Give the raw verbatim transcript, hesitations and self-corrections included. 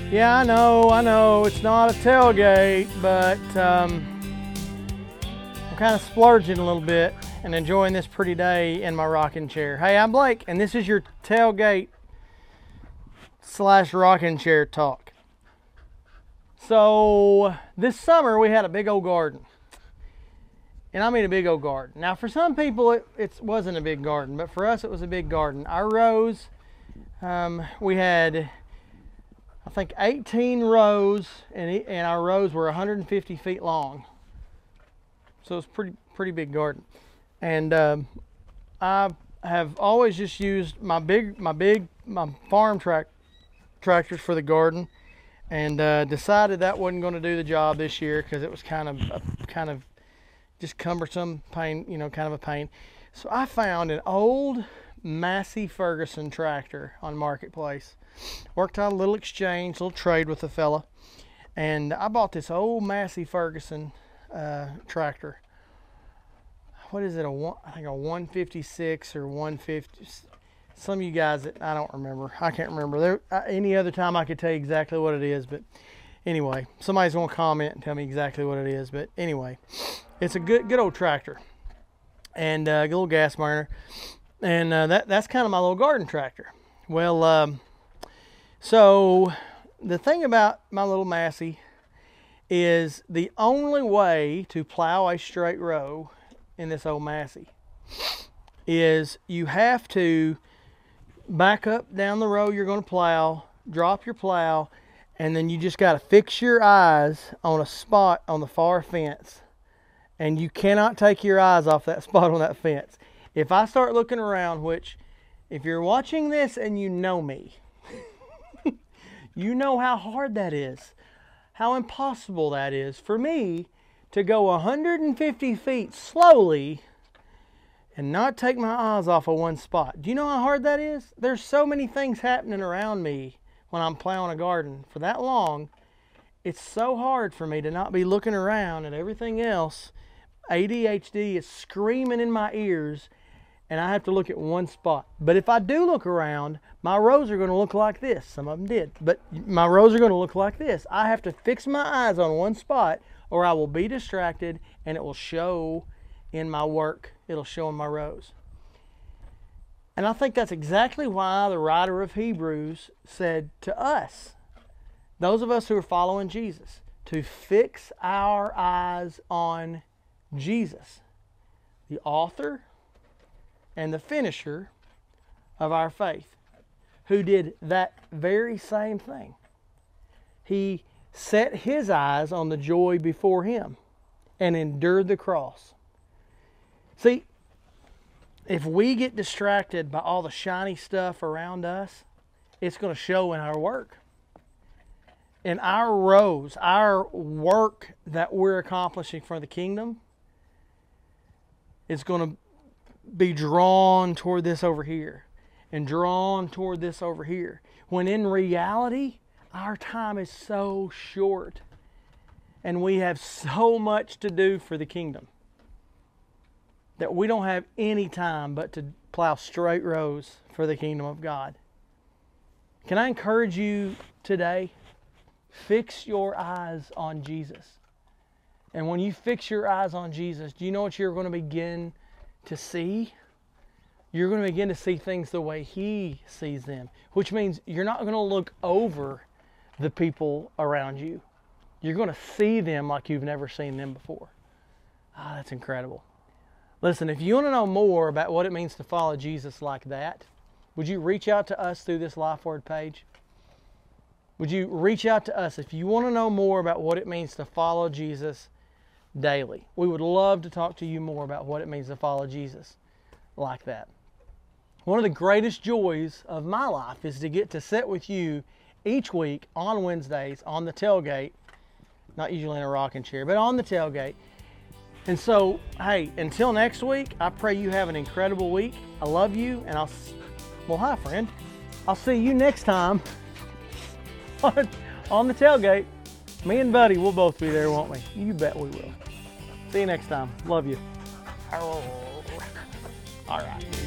Yeah, I know, I know, it's not a tailgate, but um, I'm kind of splurging a little bit and enjoying this pretty day in my rocking chair. Hey, I'm Blake, and this is your tailgate slash rocking chair talk. So, this summer we had a big old garden. And I mean a big old garden. Now, for some people it, it wasn't a big garden, but for us it was a big garden. Our rows, um, we had, I think, eighteen rows, and, it, and our rows were one hundred fifty feet long. So it's pretty pretty big garden. And um, I have always just used my big my big my farm track tractors for the garden, and uh, decided that wasn't going to do the job this year because it was kind of a, kind of just cumbersome, pain, you know, kind of a pain. So I found an old Massey Ferguson tractor on Marketplace. Worked out a little exchange, a little trade with a fella, and I bought this old Massey Ferguson uh, tractor. What is it? A one, I think a one fifty-six or one fifty. Some of you guys that I don't remember. I can't remember. There uh, any other time I could tell you exactly what it is, but anyway, somebody's gonna comment and tell me exactly what it is. But anyway, it's a good good old tractor, and a uh, good little gas burner, and uh, that that's kind of my little garden tractor. Well. Um, So the thing about my little Massey is the only way to plow a straight row in this old Massey is you have to back up down the row you're going to plow, drop your plow, and then you just got to fix your eyes on a spot on the far fence. And you cannot take your eyes off that spot on that fence. If I start looking around, which if you're watching this and you know me, you know how hard that is, how impossible that is for me to go one hundred fifty feet slowly and not take my eyes off of one spot. Do you know how hard that is? There's so many things happening around me when I'm plowing a garden for that long. It's so hard for me to not be looking around at everything else. A D H D is screaming in my ears, and I have to look at one spot. But if I do look around, my rows are going to look like this. Some of them did, but my rows are going to look like this. I have to fix my eyes on one spot, or I will be distracted, and it will show in my work. It'll show in my rows. And I think that's exactly why the writer of Hebrews said to us, those of us who are following Jesus, to fix our eyes on Jesus, the author and the finisher of our faith, who did that very same thing. He set his eyes on the joy before him and endured the cross. See, if we get distracted by all the shiny stuff around us, it's going to show in our work. In our rows, our work that we're accomplishing for the kingdom is going to be drawn toward this over here and drawn toward this over here, when in reality our time is so short and we have so much to do for the kingdom that we don't have any time but to plow straight rows for the kingdom of God. Can I encourage you today? Fix your eyes on Jesus. And when you fix your eyes on Jesus, do you know what you're going to begin to see? You're going to begin to see things the way He sees them, which means you're not going to look over the people around you. You're going to see them like you've never seen them before. Ah, that's incredible. Listen, if you want to know more about what it means to follow Jesus like that, would you reach out to us through this LifeWord page? Would you reach out to us if you want to know more about what it means to follow Jesus daily? We would love to talk to you more about what it means to follow Jesus like that. One of the greatest joys of my life is to get to sit with you each week on Wednesdays on the tailgate, not usually in a rocking chair, but on the tailgate. And so, hey, until next week, I pray you have an incredible week. I love you, and I'll, well, hi, friend. I'll see you next time on, on the tailgate. Me and Buddy, we'll both be there, won't we? You bet we will. See you next time. Love you. All right.